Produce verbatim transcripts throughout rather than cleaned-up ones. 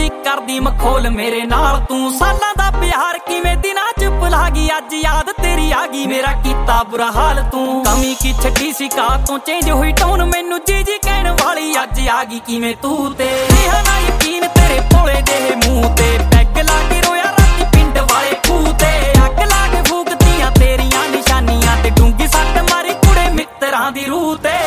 ਸੀ ਕਰਦੀ ਮਖੌਲ ਮੇਰੇ ਨਾਲ ਤੂੰ। ਸਾਲਾਂ ਦਾ ਪਿਆਰ ਕਿਵੇਂ ਦਿਨਾਂ ਚ ਭੁਲਾ ਗਈ, ਅੱਜ ਯਾਦ ਤੇਰੀ ਆ ਗਈ ਮੇਰਾ ਕੀਤਾ ਬੁਰਾ ਹਾਲ ਤੂੰ। ਕਮੀ ਕੀ ਛੱਡੀ ਸੀ ਕਾ ਤੋਂ ਚੇਂਜ ਹੋਈ ਟੋਨ, ਮੈਨੂੰ ਜੀ ਜੀ ਕਹਿਣ ਵਾਲੀ ਅੱਜ ਆ ਗਈ ਕਿਵੇਂ ਤੂੰ। ਤੇ ਰਿਹਾ ਨਾ ਯਕੀਨ ਤੇਰੇ ਭੋਲੇ ਜਿਹੇ ਮੂੰਹ ਤੇ, ਪੈਗ ਲਾ ਕੇ ਰੋਇਆ ਰਾਤੀ ਪਿੰਡ ਵਾਲੇ ਖੂਹ ਤੇ। ਅੱਗ ਲਾ ਕੇ ਫੂਕਦੀਆਂ ਤੇਰੀਆਂ ਨਿਸ਼ਾਨੀਆਂ ਤੇ, ਡੂੰਗੀ ਸੱਟ ਮਾਰੀ ਕੁੜੇ ਮਿੱਤਰਾਂ ਦੀ ਰੂਹ ਤੇ।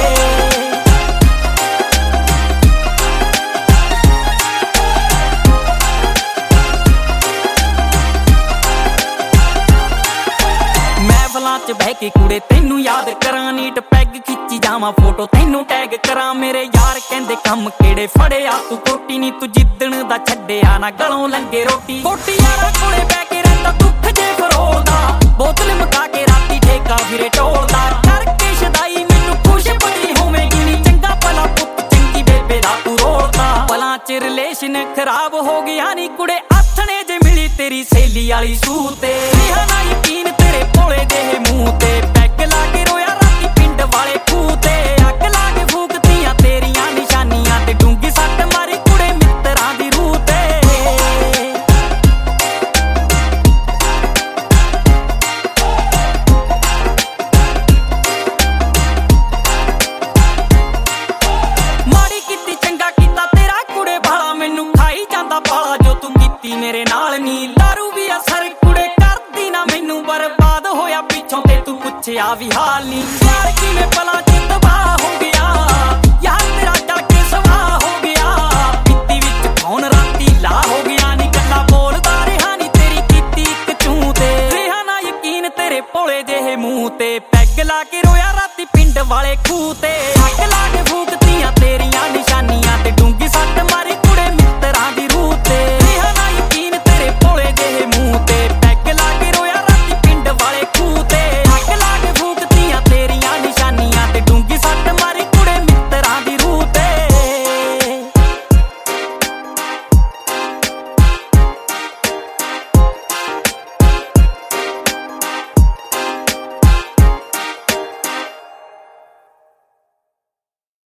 ਚ ਬਹਿ ਕੇ ਕੁੜੇ ਤੈਨੂੰ ਯਾਦ ਕਰਾਂ, ਨੀਟ ਪੈਗ ਖਿੱਚੀ ਜਾਵਾਂ ਫੋਟੋ ਤੈਨੂੰ ਟੈਗ ਕਰਾਂ। ਮੇਰੇ ਯਾਰ ਕਹਿੰਦੇ ਕੰਮ ਕਿਹੜੇ ਫੜਿਆ ਤੂੰ ਕੋਟੀ ਨੀ, ਤੂੰ ਜਿੱਦਣ ਦਾ ਛੱਡਿਆ ਨਾ ਗਲੋਂ ਲੰਗੇ ਰੋਟੀ। ਕੋਟੀ ਯਾਰਾਂ ਕੋਲੇ ਬਹਿ ਕੇ ਰਹਿੰਦਾ ਦੁੱਖ ਜੇ ਫਰੋਲਦਾ, ਬੋਤਲ ਮੁਕਾ ਕੇ ਰਾਤੀ ਠੇਕਾ ਫਿਰੇ ਟੋਲਦਾ। ਕਰਕੇ ਸ਼ਦਾਈ ਮੈਨੂੰ ਖੁਸ਼ ਬੜੀ ਹੋਵੇਗੀ ਨੀ, ਚੰਗਾ ਭਲਾ ਪੁੱਤ ਚੰਗੀ ਬੇਬੇ ਦਾ ਤੂੰ ਰੋਲਦਾ। ਪਲਾਂ ਚ ਰਿਲੇਸ਼ਨ ਖਰਾਬ ਹੋ ਗਿਆ ਨੀ ਕੁੜੇ, ਆਥਣੇ ਜੇ ਮਿਲੀ ਤੇਰੀ ਸਹੇਲੀ ਵਾਲੀ ਸੂਹ ਤੇ। ਰਿਹਾ ਨਾ ਯਕੀਨ ਤੇਰੇ ਭੋਲੇ ਜਿਹੇ ਮੂੰਹ ਤੇ, ਪੈਗ ਲਾ ਕੇ ਰੋਇਆ ਰਾਤੀ ਪਿੰਡ ਵਾਲੇ ਖੂਹ ਤੇ। ਅੱਗ ਲਾ ਕੇ ਫੂਕਦੀਆਂ ਤੇਰੀਆਂ ਨਿਸ਼ਾਨੀਆਂ ਤੇ, ਡੂੰਗੀ ਸੱਟ ਮਾਰੀ ਕੁੜੇ ਮਿੱਤਰਾਂ ਦੀ ਰੂਹ ਤੇ। ਮਾੜੀ ਕੀਤੀ ਚੰਗਾ ਕੀਤਾ ਤੇਰਾ ਕੁੜੇ ਭਾਲਾ, ਮੈਨੂੰ ਖਾਈ ਜਾਂਦਾ ਪਾਲਾ ਜੋ ਤੂੰ ਕੀਤੀ ਮੇਰੇ ਨਾਲ ਨੀ। ਦਾਰੂ ਵੀ ਅਸਰ ਕੁੜੇ ਕਰਦੀ ਨਾ ਮੈਨੂੰ, ਬਰਬਾਦ ਹੋਇਆ ਪਿੱਛੋਂ ਤੇ ਤੂੰ ਪੁੱਛਿਆ ਵੀ ਹਾਲ ਨੀ। ਯਾਰ ਕਿਵੇਂ ਪਲਾਂ ਚ ਤਬਾਹ ਹੋ ਗਿਆ, ਯਾਰ ਤੇਰਾ ਜਾ ਕੇ ਸਵਾਹ ਹੋ ਗਿਆ। ਪਿੱਤੀ ਵਿੱਚ ਕੌਣ ਰਾਤੀ ਲਾ ਹੋ ਗਿਆ ਨੀ, ਗੱਲਾਂ ਬੋਲਦਾ ਰਿਹਾ ਨੀ ਤੇਰੀ ਕੀਤੀ ਇੱਕ ਚੂੰ ਤੇ। ਰਿਹਾ ਨਾ ਯਕੀਨ ਤੇਰੇ ਭੋਲੇ ਜਿਹੇ ਮੂੰਹ ਤੇ, ਪੈਗ ਲਾ ਕੇ ਰੋਇਆ ਰਾਤੀ ਪਿੰਡ ਵਾਲੇ ਖੂਹ ਤੇ। ਅੱਗ ਲਾ ਕੇ ਫੂਕਦੀਆਂ ਤੇਰੀਆਂ